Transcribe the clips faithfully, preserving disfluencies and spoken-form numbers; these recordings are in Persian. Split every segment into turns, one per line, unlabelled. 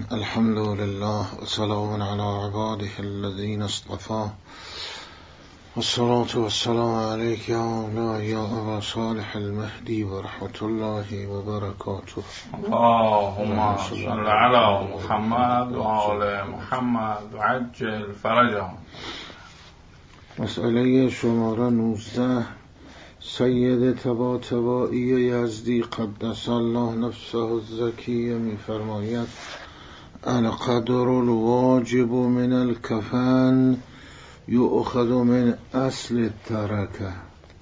الحمد لله وسلام على عباده الذين اصطفى والصلاة والسلام عليك يا مولاي يا أبا صالح المهدي ورحمة الله وبركاته.
اللهم صل على محمد و آل محمد و عجل فرجهم.
مسئله شماره نوزده. سید طباطبایی یزدی قدس الله نفسه الزکیه می فرماید القدر الواجب من الکفن یؤخذ من اصل الترکه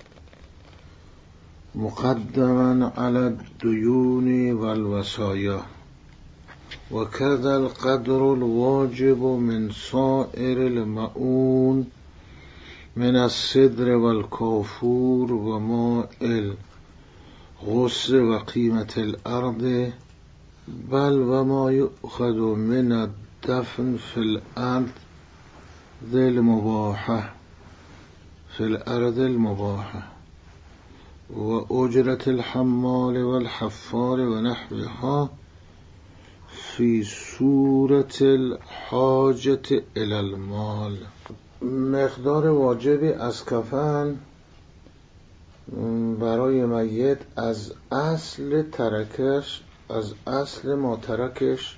مقدما علی الدیون والوصایا و کذا القدر الواجب من سائر المعون من الصدر والکافور و ماء الغص و قیمت الارض بل و ما یؤخذ من الدفن فی الارض ذی المباحه فی الارض المباحه و اجرت الحمال والحفار و نحوها فی صورت الحاجت الی المال. مقدار واجبی از کفن برای میت از اصل ترکش از اصل ما ترکش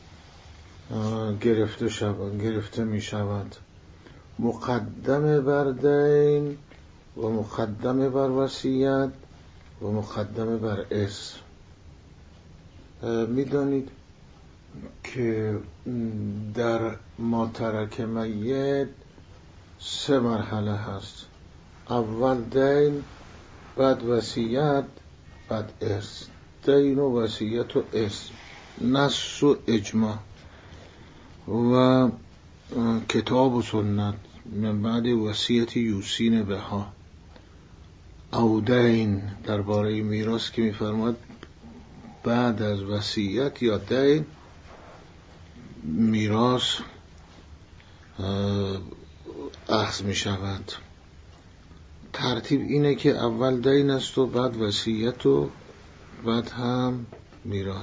گرفته شود گرفته می شود مقدم بر دین و مقدم بر وصیت و مقدم بر ارث. می دانید که در ما ترک میت سه مرحله هست. اول دین، بعد وصیت، بعد ارث. دین و وصیت و ارث، نص و اجماع و کتاب و سنت من بعد وصیت یوسین بها. او دین درباره میراث که میفرماد بعد از وصیت یا دین میراث اخذ می شود. ترتیب اینه که اول دین است و بعد وصیت و بعد هم میراث.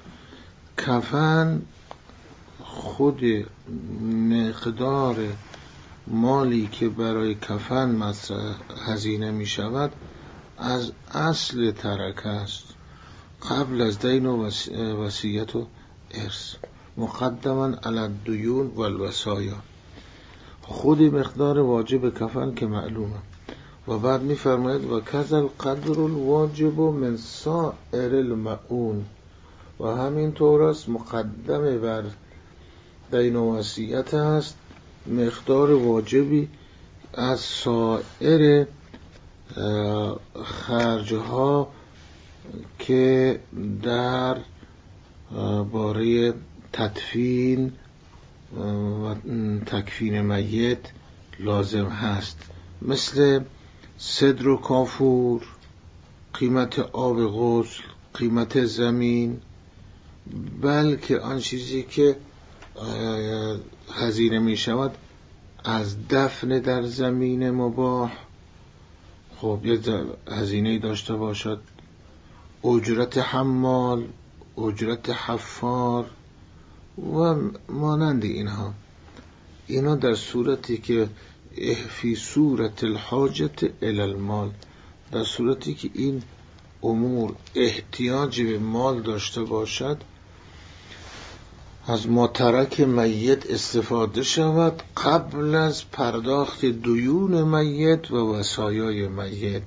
کفن خود مقدار مالی که برای کفن مصرف هزینه می شود از اصل ترکه است قبل از دین و وصیت و ارث مقدما علی الدیون و الوصایا. خود مقدار واجب کفن که معلومه و بعد می فرماید و کذا القدر الواجب من سائر المعون و همین طور است مقدم بر دین و وصیت است مقدار واجبی از سایر خرجها که در باره تدفین و تکفین میت لازم هست، مثل صدر و کافور، قیمت آب غسل، قیمت زمین، بلکه آن چیزی که هزینه می شود از دفن در زمین مباح خب یک هزینه داشته باشد، اجرت حمال، اجرت حفار و مانند اینها. اینا در صورتی که فی صورت الحاجت الی المال، در صورتی که این امور احتیاج به مال داشته باشد از ما ترک میت استفاده شود قبل از پرداخت دیون میت و وصایای میت.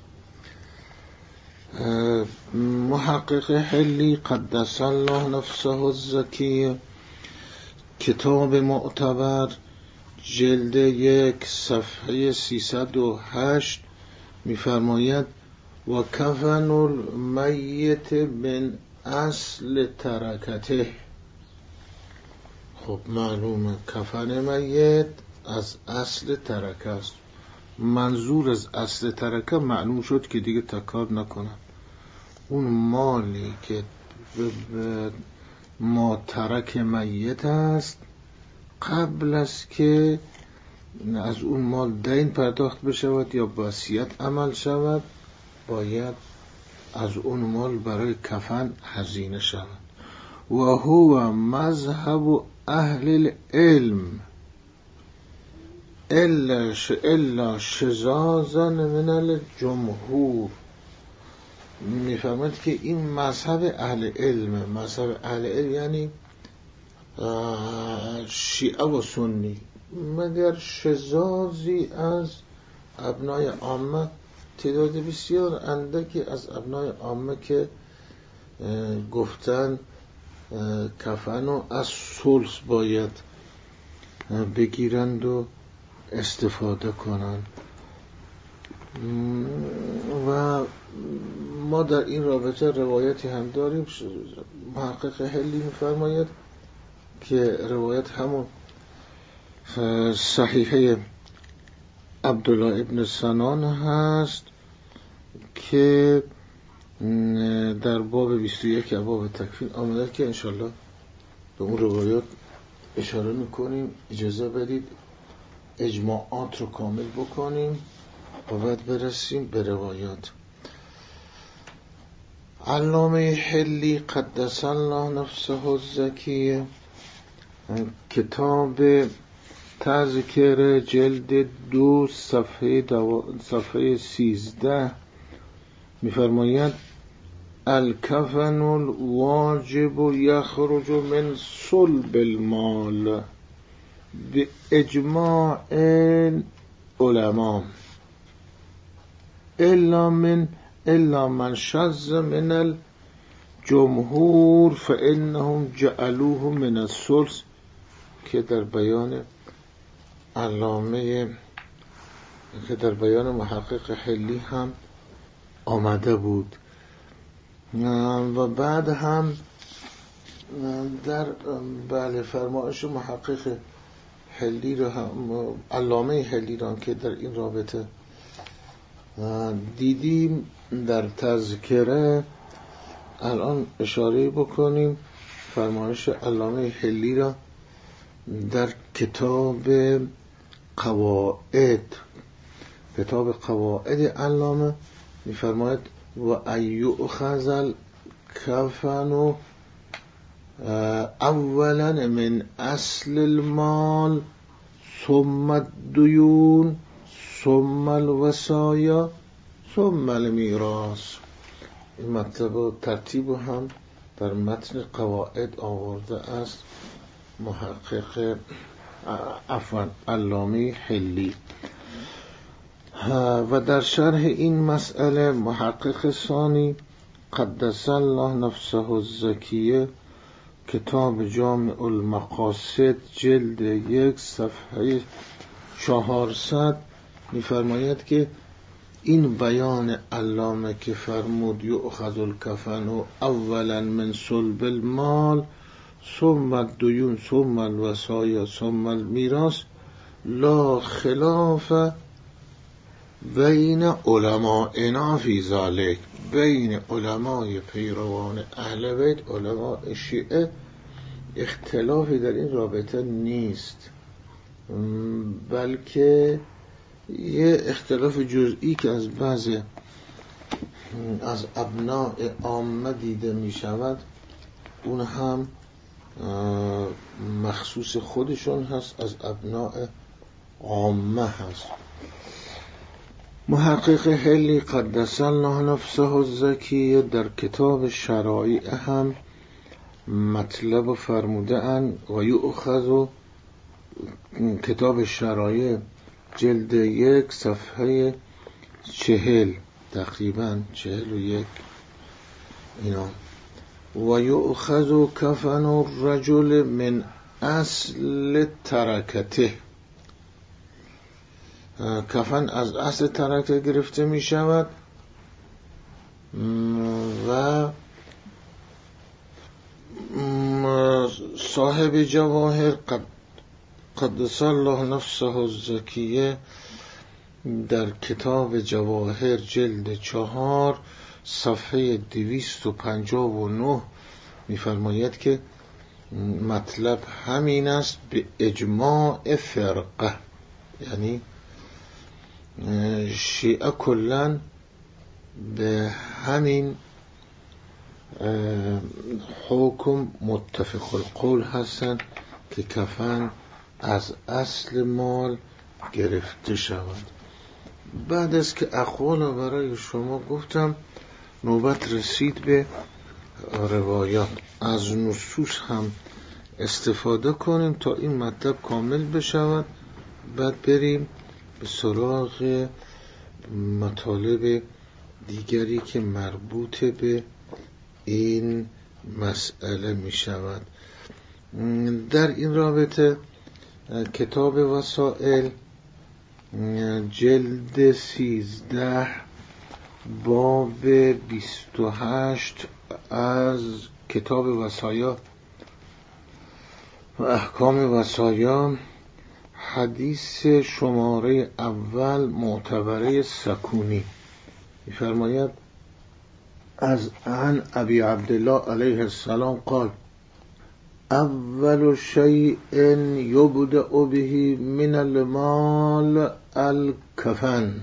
محقق حلی قدس الله نفسه الزکیه کتاب معتبر جلد یک صفحه سیصد و هشت می‌فرماید و کفن المیت من اصل ترکته. خب معلومه کفن میت از اصل ترکه است. منظور از اصل ترکه معلوم شد که دیگه تکرار نکنم. اون مالی که ما ترک میت است قبل از که از اون مال دین پرداخت بشود یا وصیت عمل شود باید از اون مال برای کفن هزینه شود. و هو مذهب اهل العلم الا الا شذاذا من الجمهور. میفهمد که این مذهب اهل علم، مذهب اهل علم یعنی شیعه و سنی، مگر شذاذی از ابنای عامه، تعداد بسیار اندکی از ابنای عامه که گفتن کفنو از ثلث باید بگیرند و استفاده کنند. و ما در این رابطه روایتی هم داریم، محقق حلی می‌فرماید که روایت همون صحیحه عبدالله ابن سنان هست که در باب بیست و یک باب تکفین آمده که انشالله به اون روایات اشاره میکنیم. اجازه بدید اجماعات رو کامل بکنیم و بعد برسیم به روایات. علامه حلی قدس الله نفسه الزکیه کتاب تذکر جلد دو صفحه دو صفحه سیزده می‌فرماید الکفن الواجب یخرج من صلب المال به اجماع علما الا من الا من شذ من الجمهور فانهم جعلوه من الثلث، که در بیان علامه که در بیان محقق حلی هم آمده بود. و بعد هم در بله فرمایش محقق حلی رو هم علامه حلی رو که در این رابطه دیدیم در تذکره الان اشاره بکنیم. فرمایش علامه حلی را در کتاب قواعد کتاب قواعد علامه می‌فرماید و ایؤخذ الکفن اولا من اصل المال ثم الدیون ثم الوصایا ثم المیراث. این مطلب و ترتیب هم در متن قواعد آورده است محقق عفوا علامه حلی. و در شرح این مسئله محقق ثانی قدس الله نفسه الزکیه کتاب جامع المقاصد جلد یک صفحه چهارصد می‌فرماید که این بیان علامه که فرمود یؤخذ الکفن اولا من صلب المال ثم الدیون ثم الوصایا ثم المیراث لا خلاف بین علمائنا فی ذلک، بین علمای پیروان اهل بیت علماء شیعه اختلافی در این رابطه نیست، بلکه یه اختلاف جزئی که از بعضی از ابناء عامه دیده می شود اون هم مخصوص خودشون هست، از ابناء عامه هست. محقق حلی قدس الله نفسه الزکیه در کتاب شرایع هم مطلب فرموده ان و یؤخذ کتاب شرایع جلد یک صفحه چهل تقریبا چهل و یک اینا و یؤخذ کفن الرجل من اصل ترکته، کفن از اصل ترکه گرفته می شود و صاحب جواهر قد قدس الله نفسه الزکیه در کتاب جواهر جلد چهار صفحه دویست و پنجاه و نه می‌فرماید که مطلب همین است به اجماع فرقه، یعنی شیعه کلن به همین حکم متفق القول هستند که کفن از اصل مال گرفته شود. بعد از که اقوال برای شما گفتم، نوبت رسید به روایات. از نصوص هم استفاده کنیم تا این مطلب کامل بشود، بعد بریم به سراغ مطالب دیگری که مربوط به این مسئله می شود. در این رابطه کتاب وسائل جلد سیزده باب بیست و هشت از کتاب وصایا و احکام وصایا، حدیث شماره اول معتبره سکونی می‌فرماید: از عن ابی عبدالله علیه السلام قال: اول شیء یبدأ به من المال الکفن.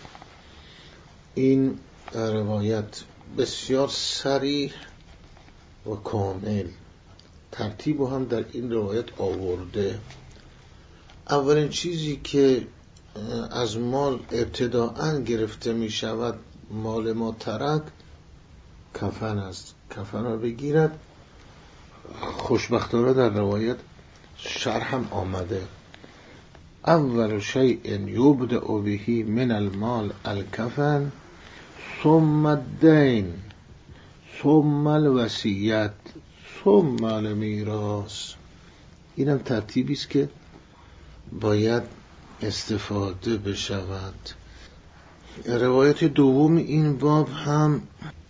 این روایت بسیار صریح و کامل، ترتیب هم در این روایت آورده. اولین چیزی که از مال ابتداءً گرفته می شود، مال ما ترک، کفن است. کفن را بگیرد. خوشبختانه در روایت شرح هم آمده: اول شیء یبدأ به من المال الکفن ثم الدین ثم الوصیت ثم المیراث. اینم ترتیبی است که باید استفاده بشود. روایت دوم این باب هم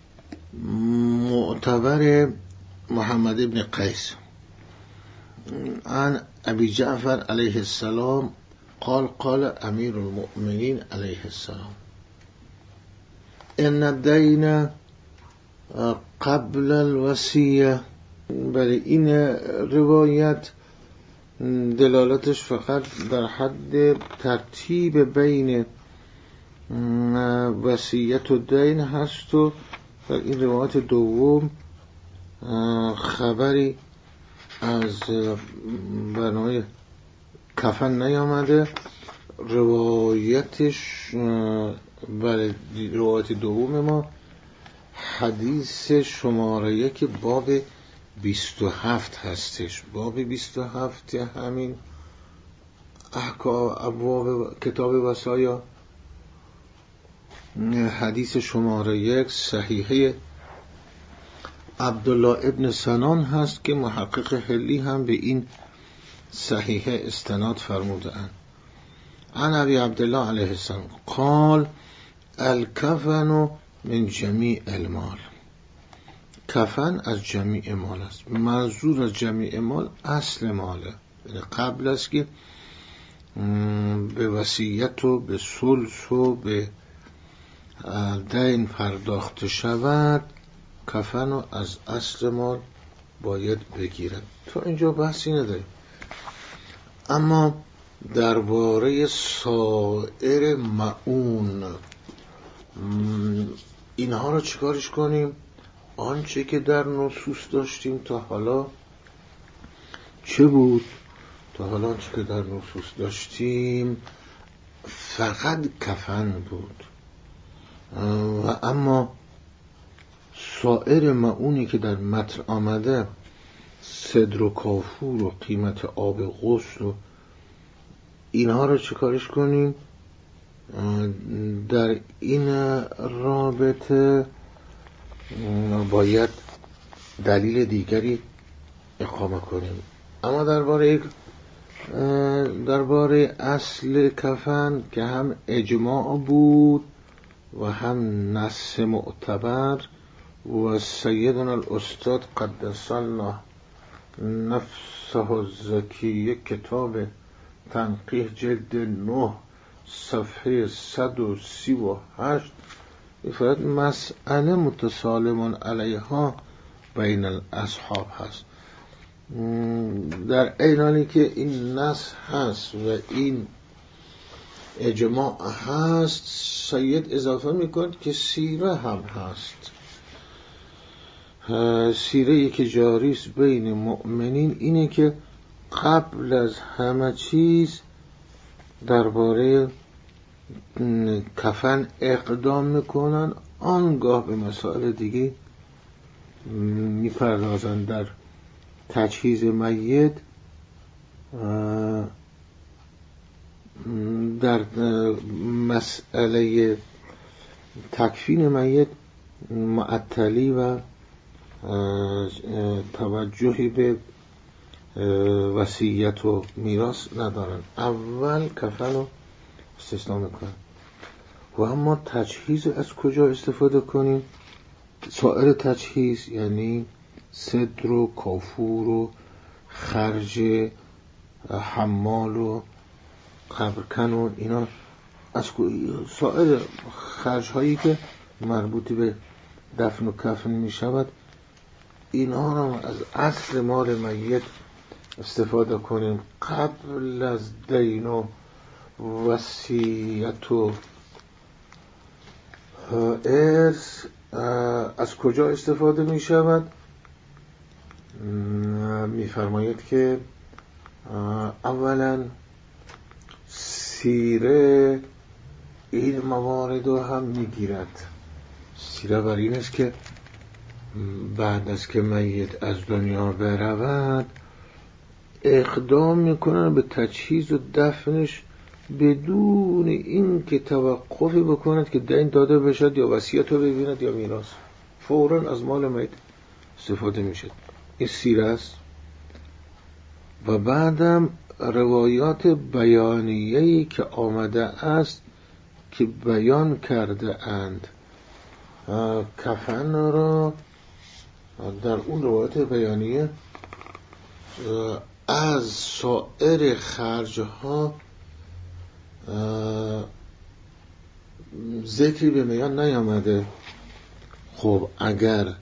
معتبر محمد ابن قیس عن ابی جعفر علیه السلام قال قال امیر المؤمنین علیه السلام: ان الدین قبل الوصیه. برای این روایت دلالتش فقط در حد ترتیب بین وصیت و دین هست و در این روایت دوم خبری از بنای کفن نیامده. روایتش برای روایت دوم ما حدیث شماره یک باب بیست و هفت هستش. باب بیست و هفت همین احکام ابواب کتاب وصایا، حدیث شماره یک صحیحه عبدالله ابن سنان هست که محقق حلی هم به این صحیحه استناد فرموده اند. عن ابی عبدالله علیه السلام قال: الکفن من جمیع المال. کفن از جمیع مال است. منظور از جمیع مال اصل ماله، یعنی قبل است که به وصیت و به ثلث و به دین پرداخته شود، کفن رو از اصل مال باید بگیرد. تا اینجا بحثی نداریم. اما درباره سایر معون، اینها رو چیکارش کنیم؟ آنچه که در نصوص داشتیم تا حالا چه بود؟ تا حالا آنچه که در نصوص داشتیم فقط کفن بود، و اما سایر معونی که در متن آمده، صدر و کافور و قیمت آب غسل و اینها رو چیکارش کنیم؟ در این رابطه باید دلیل دیگری اقامه کنیم. اما درباره درباره اصل کفن که هم اجماع بود و هم نص معتبر، و سیدنا الاستاد قدس الله نفسه الزکی کتاب تنقیح جلد نه صفحه صد و سی و هشت فرد مسئله متسالمون علیها بین الاصحاب هست. در این حالی که این نص هست و این اجماع هست، سید اضافه میکند که سیره هم هست. سیره‌ای که جاریست بین مؤمنین اینه که قبل از همه چیز درباره کفن اقدام میکنن، آنگاه به مسائل دیگه میپردازن. در تجهیز میت، در مسئله تکفین میت معطلی و توجهی به وصیت و میراث ندارن. اول کفن رو استثناء میکنن. و اما تجهیز از کجا استفاده کنیم؟ سایر تجهیز یعنی صدر و کافور و خرج حمال و قبرکن و اینا، از سایر خرج هایی که مربوط به دفن و کفن می شود، اینها رو از اصل مال میت استفاده کنیم. قبل از دین و وصیت و ارث از کجا استفاده می شود؟ می فرماید که اولا سیره این موارد رو هم می گیرد. سیره بر این است که بعد از که میت از دنیا برود اقدام میکنن به تجهیز و دفنش بدون این که توقفی بکند که دین داده بشد یا وصیت رو ببیند یا میراث. فوراً از مال میت استفاده میشد. این سیره است. و بعدم روایات بیانیه‌ای که آمده است که بیان کرده اند کفن را، در اون روایات بیانیه از سایر خرجها ذکری به میان نیامده. خب اگر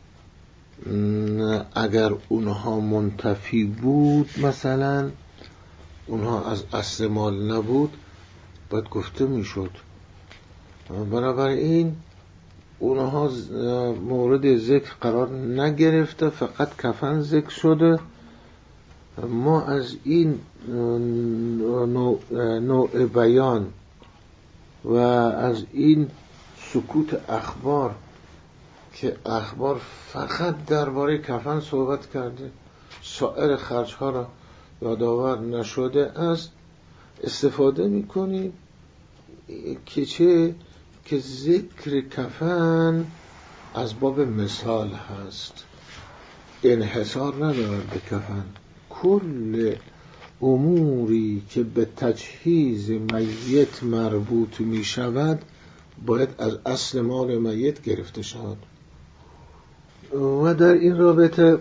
اگر اونها منتفی بود، مثلا اونها از اصل مال نبود، باید گفته میشد. بنابراین اونها مورد ذکر قرار نگرفته، فقط کفن ذکر شده. ما از این نوع, نوع بیان و از این سکوت اخبار که اخبار فقط درباره کفن صحبت کرده، سایر خرجها را یادآور نشده است، استفاده میکنیم که چه که ذکر کفن از باب مثال هست، انحصار ندارد به کفن. کل اموری که به تجهیز میت مربوط می شود باید از اصل مال میت گرفته شود. و در این رابطه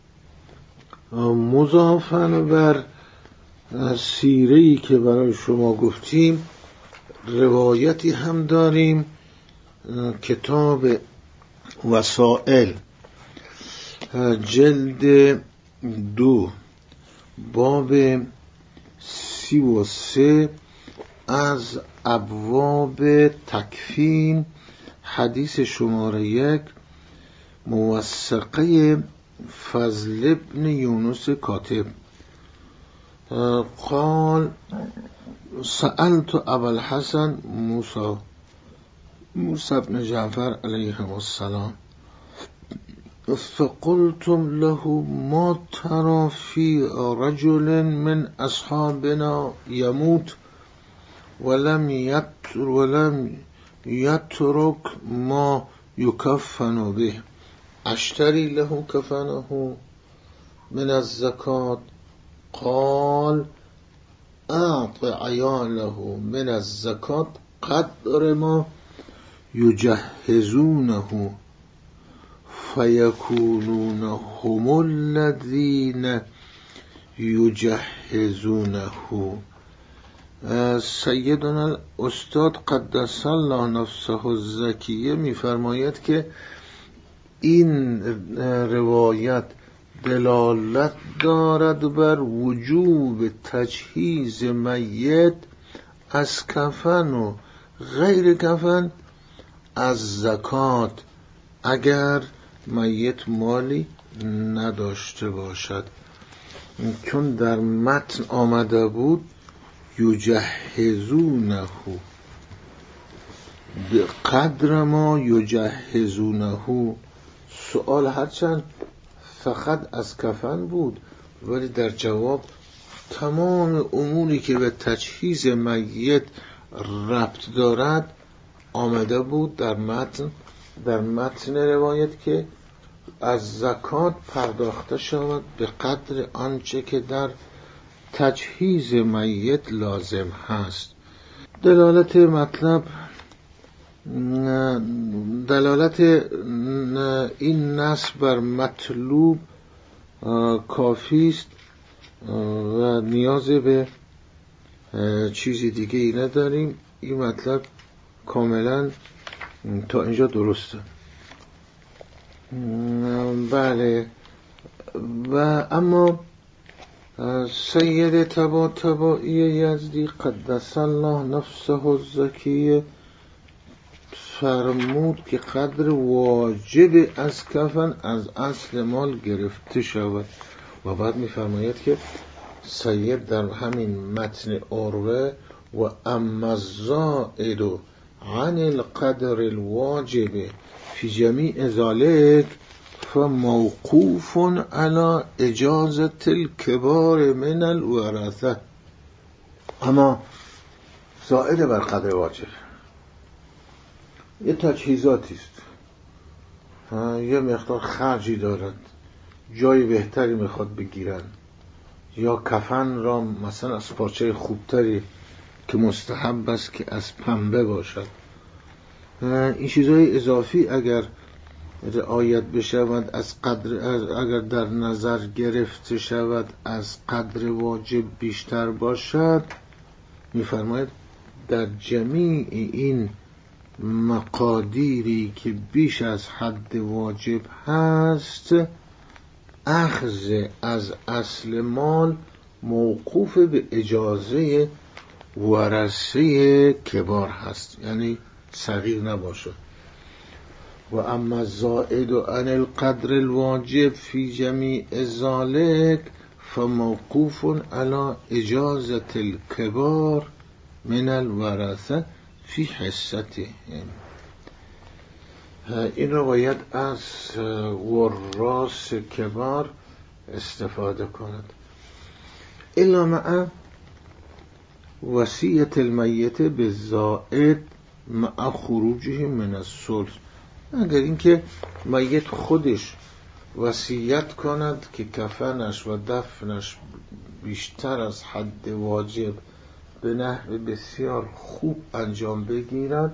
مضافاً بر سیره‌ای که برای شما گفتیم، روایتی هم داریم. کتاب وسائل جلد دو باب سی و سه از ابواب تکفین، حدیث شماره یک، موثقه فضل ابن یونس کاتب قال سألت ابا الحسن موسی موسی ابن جعفر علیه السلام فقلتم له ما ترى في رجل من اصحابنا يموت ولم يتر ولم يترك ما يكفن به اشتري له كفنه من الزكاة؟ قال اعط عياله من الزكاة قدر ما يجهزونه فيكونون هم الذين يجهزونه. سیدنا الاستاد قدس الله نفسه الزکیه میفرماید که این روایت دلالت دارد بر وجوب تجهیز میت از کفن و غیر کفن از زکات اگر میت مالی نداشته باشد، چون در متن آمده بود یجهزونه به قدر ما یجهزونه. سوال هرچند فقط از کفن بود، ولی در جواب تمام اموری که به تجهیز میت ربط دارد آمده بود در متن در متن روایت که از زکات پرداخته شود به قدر آنچه که در تجهیز میت لازم هست. دلالت مطلب دلالت این نص بر مطلوب کافی است و نیاز به چیزی دیگه ای نداریم. این مطلب کاملا تا اینجا درسته. بله. و اما سید طباطبایی یزدی قدس الله نفسه الزکیه فرمود که قدر واجب از کفن از اصل مال گرفته شود و بعد می‌فرماید که سید در همین متن عروه و اما الزائد عن القدر الواجب فی جمیع ذلک فموقوف علی اجازة الكبار من الورثه. اما زائد بر قدر واجب یه تجهیزاتی است، یه مقدار خرجی دارد، جای بهتری میخواد بگیرن، یا کفن را مثلا از پارچه خوبتری که مستحب است که از پنبه باشد. این چیزهای اضافی اگر رعایت بشود، از قدر اگر در نظر گرفته شود از قدر واجب بیشتر باشد، میفرماید در جمیع این مقادیری که بیش از حد واجب هست اخذ از اصل مال موقوف به اجازه ورثه کبار هست، یعنی صغیر نباشه. و اما زائد عن القدر الواجب فی جمیع ذلک فموقوف علی اجازة الكبار من الورثه فی حصته. این رو باید از وراث کبار استفاده کند. الا مع وصیت المیت به زائد مع خروجه من الثلث. اگر اینکه میت خودش وصیت کند که کفنش و دفنش بیشتر از حد واجب به نحو بسیار خوب انجام بگیرد،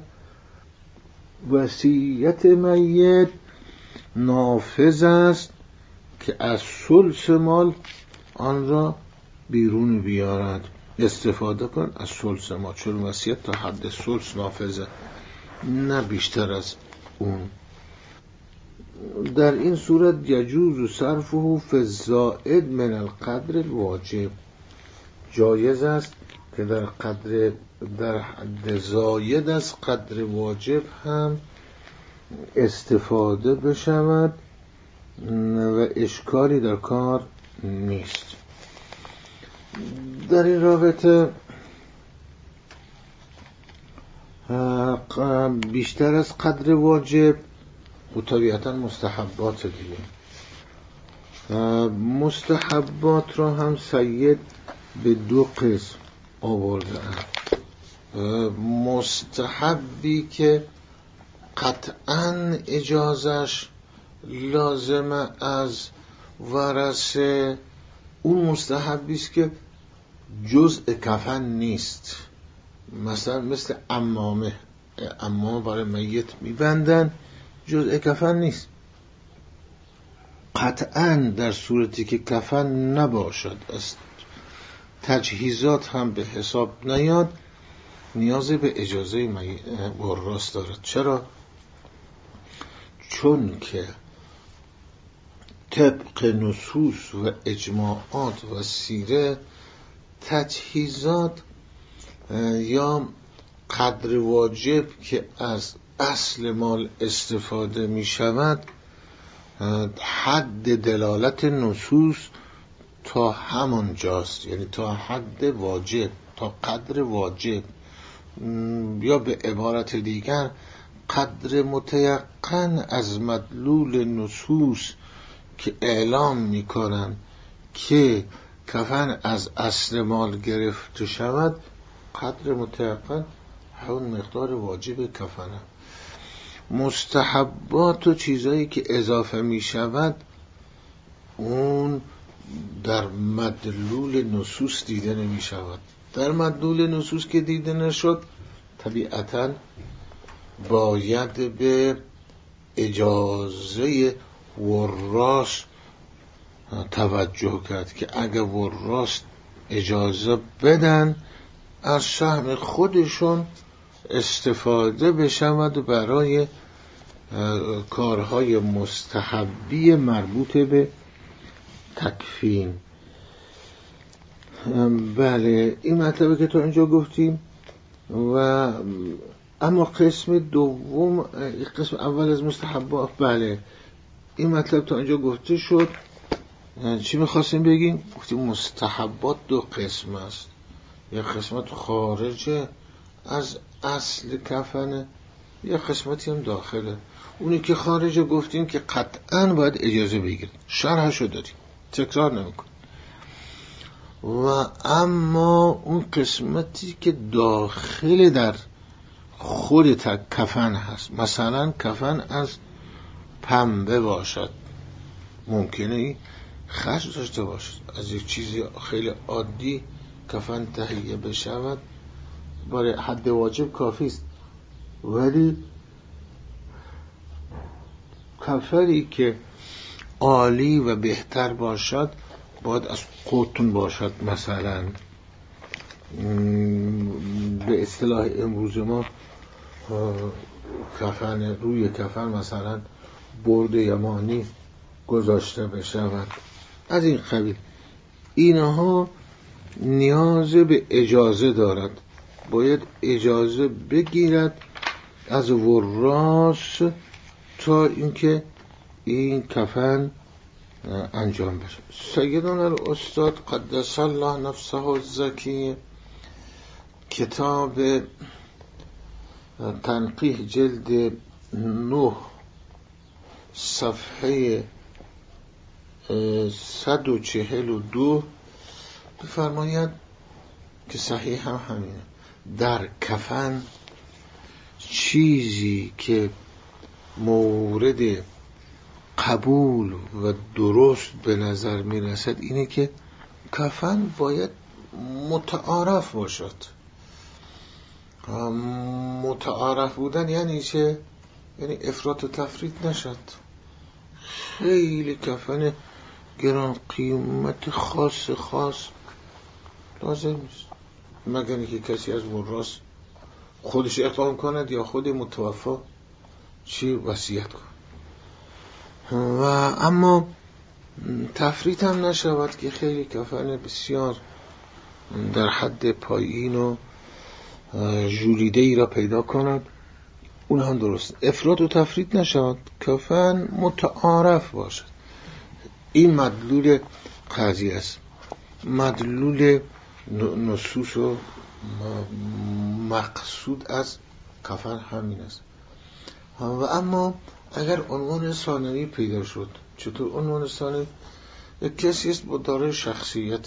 وصیت میت نافذ است که از ثلث مال آن را بیرون بیارد، استفاده کن از ثلث مال، چون وصیت تا حد ثلث نافذه، نه بیشتر از اون. در این صورت یجوز صرفه فی الزائد من القدر الواجب، جایز است که در قدر در حد زاید از قدر واجب هم استفاده بشود و اشکالی در کار نیست. در این رابطه بیشتر از قدر واجب و طبیعتا مستحبات دیگه، مستحبات را هم سید به دو قسم آورده است. مستحبی که قطعاً اجازش لازمه از ورثه، اون مستحبی است که جزء کفن نیست، مثلا مثل عمامه، عمامه برای میت میبندن، جزء کفن نیست. قطعاً در صورتی که کفن نباشد، از تجهیزات هم به حساب نیاد، نیاز به اجازه وراث دارد. چرا؟ چون که طبق نصوص و اجماعات و سیره تجهیزات یا قدر واجب که از اصل مال استفاده می شود حد دلالت نصوص تا همون جاست، یعنی تا حد واجب، تا قدر واجب، یا به عبارت دیگر قدر متیقن از مدلول نصوص که اعلام میکنن که کفن از اصل مال گرفته شود، قدر متیقن همون مقدار واجب کفنه. مستحبات و چیزایی که اضافه می شود اون در مدلول نصوص دیده نمی شود. در مدلول نصوص که دیده نشد طبیعتاً باید به اجازه وراث توجه کرد که اگر وراث اجازه بدن از سهم خودشون استفاده بشود و برای کارهای مستحبی مربوط به تکفین. بله این مطلبه که تا اینجا گفتیم. و اما قسم دوم، قسم اول از مستحبات، بله این مطلب تا اینجا گفته شد. چی میخواستیم بگیم؟ گفتیم مستحبات دو قسم است، یک قسمت خارجه از اصل کفنه، یک قسمتی هم داخله. اونی که خارجه گفتیم که قطعاً باید اجازه بگیریم، شرحشو دادیم، تکرار نمیکن. و اما اون قسمتی که داخل در خود کفن هست، مثلا کفن از پنبه باشد، ممکنه این خرج داشته باشد، از یک چیزی خیلی عادی کفن تهیه بشود برای حد واجب کافی است، ولی کفنی که عالی و بهتر باشد باید از قطن باشد. مثلا به اصطلاح امروز ما کفن، روی کفن مثلا برد یمانی گذاشته بشود، از این قبیل. اینها نیاز به اجازه دارد، باید اجازه بگیرد از وراث تا اینکه این کفن انجام بشه. سیدنا الاستاد قدس الله نفسه الزکی کتاب تنقیح جلد نه صفحه صد و چهل و دو بفرماید که صحیح هم همینه. در کفن چیزی که مورد قبول و درست به نظر می رسد اینه که کفن باید متعارف باشد. متعارف بودن یعنی چه؟ یعنی افراط و تفرید نشد. خیلی کفن گران قیمت خاص خاص لازم نیست، مگر اینکه کسی از وراث خودش اقدام کند یا خود متوفا چی وصیت کند. و اما تفرید هم نشود که خیلی کفن بسیار در حد پایین و ژولیده ای را پیدا کند، اون هم درست. افراط و تفرید نشود، کفن متعارف باشد. این مدلول قضیه است، مدلول نصوص و مقصود از کفن همین است. و اما اگر عنوان ثانوی پیدا شد، چطور عنوان ثانوی؟ یک کسی است با دارای شخصیت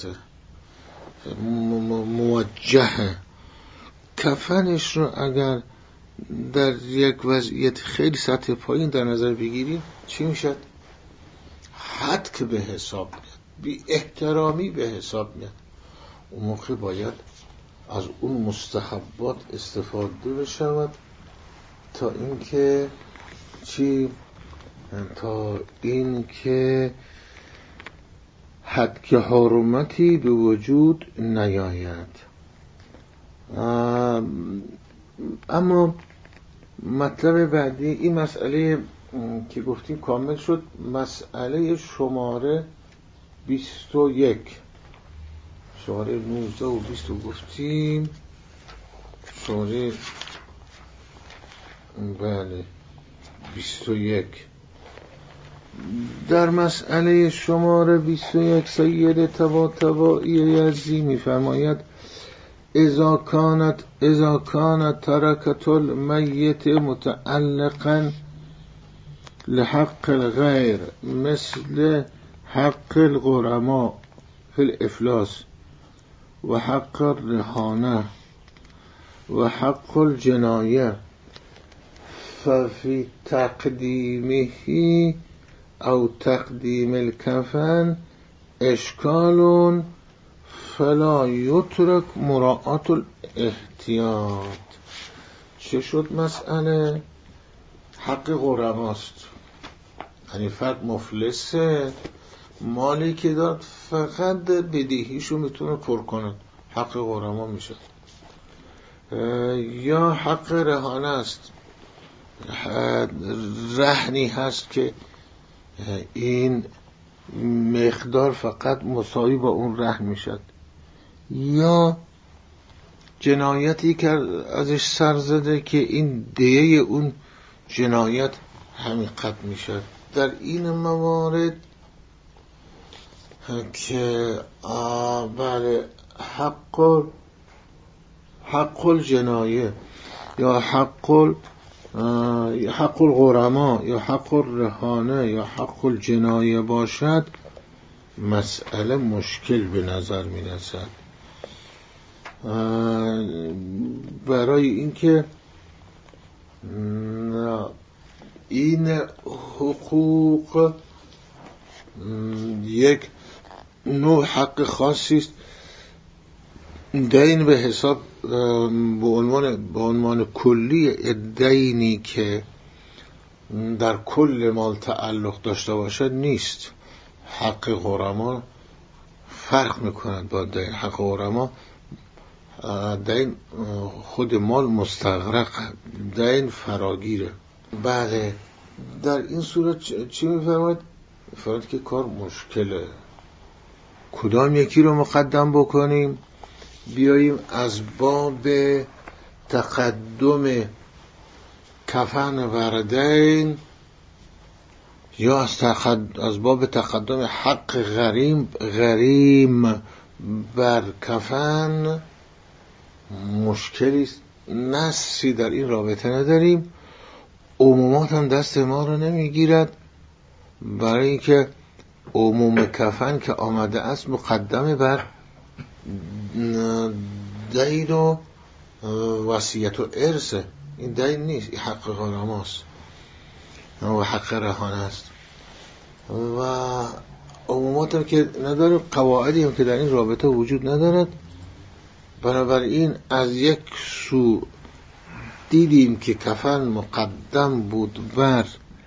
موجهه، کفنش رو اگر در یک وضعیت خیلی سطح پایین در نظر بگیریم چی میشد؟ حد که به حساب میاد، بی احترامی به حساب میاد. اون موقع باید از اون مستحبات استفاده بشود تا اینکه چی؟ تا اینکه حد که حرمتی به وجود نیاید. اما مطلب بعدی این مسئله که گفتیم کامل شد. مسئله شماره بیست و یک، شماره نوزده و بیست رو گفتیم. شماره بله بیست و یک در مسئله شماره بیست و یک سید طباطبایی یزدی می‌فرماید اذا کانت اذا کانت ترکت المیت متعلقا لحق الغیر مثل حق الغرماء فی الافلاس و حق الرهانه و حق الجنایه ففي تقدیمه او تقدیم الکفن اشکال فلا یترک مراعات الاحتیاط. چه شد مسئله؟ حق غرماست، یعنی فرد مفلسه، مالی که داد فقط بدهیشو میتونه پر کنه، حق غرما میشه. یا حق رهانه است، رهنی هست که این مقدار فقط مساوی با اون رهن میشد. یا جنایتی که ازش سر زده که این دیه اون جنایت همین قد میشد. در این موارد که بله حق حق الجنایه یا حق حق الغرما یا حق الرهانه یا حق الجنایه باشد، مسئله مشکل به نظر می رسد. برای اینکه این حقوق یک نوع حق خاصی است، دین به حساب به عنوان به عنوان کلی دینی که در کل مال تعلق داشته باشد نیست. حق غرما فرق میکند با دین. حق غرما دین خود مال مستغرق، دین فراگیره. بله در این صورت چی میفرماید؟ میفرماید که کار مشکله، کدام یکی رو مقدم بکنیم؟ بیاییم از باب تقدم کفن وردین یا از, تقد... از باب تقدم حق غریم غریم بر کفن مشکلی است. نصی در این رابطه نداریم، عمومات هم دست ما رو نمیگیرد، برای اینکه عموم کفن که آمده است مقدمه بر دین و وصیت و ارث. این دین نیست، این حق غرماست و حق رهانه است. و عمومات هم که نداره، قواعدی هم که در این رابطه وجود ندارد. بنابراین از یک سو دیدیم که کفن مقدم بود بر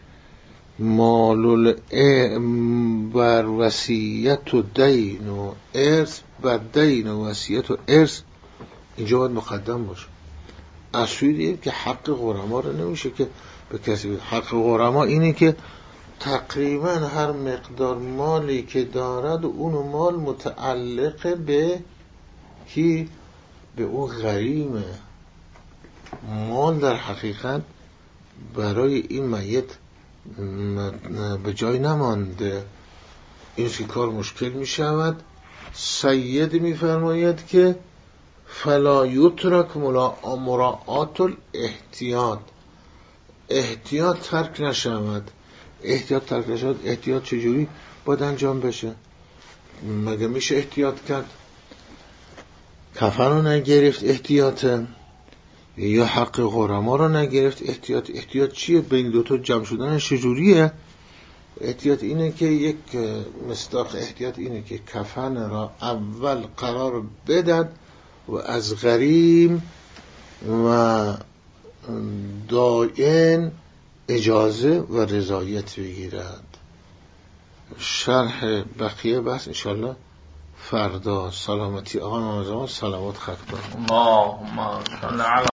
مال بر وصیت و دین و ارث، بر دین و وصیت و ارث اینجا باید مقدم باشه. از سوی دیدیم که حق غرما رو نمیشه که به کسی بید. حق غرما اینه که تقریبا هر مقدار مالی که دارد اون مال متعلق به کی؟ به اون غریمه. مال در حقیقت برای این میت به جای نمانده. این که کار مشکل می شود. سید می فرماید که فلا یترک مراعات الاحتیاط، احتیاط ترک نشود. احتیاط ترک نشود، احتیاط چجوری باید انجام بشه؟ مگه میشه احتیاط کرد؟ کفن رو نگرفت احتیاطه، یا حق غرما رو نگرفت احتیاط. احتیاط چیه؟ بین دوتا جمع شدن چجوریه؟ احتیاط اینه که یک مصداق احتیاط اینه که کفن را اول قرار بدد و از غریم و دائن اجازه و رضایت بگیرد. شرح بقیه بحث انشالله فردا. سلامتی آقا نامزمان، سلامات خط کنم.
اللهم صل علی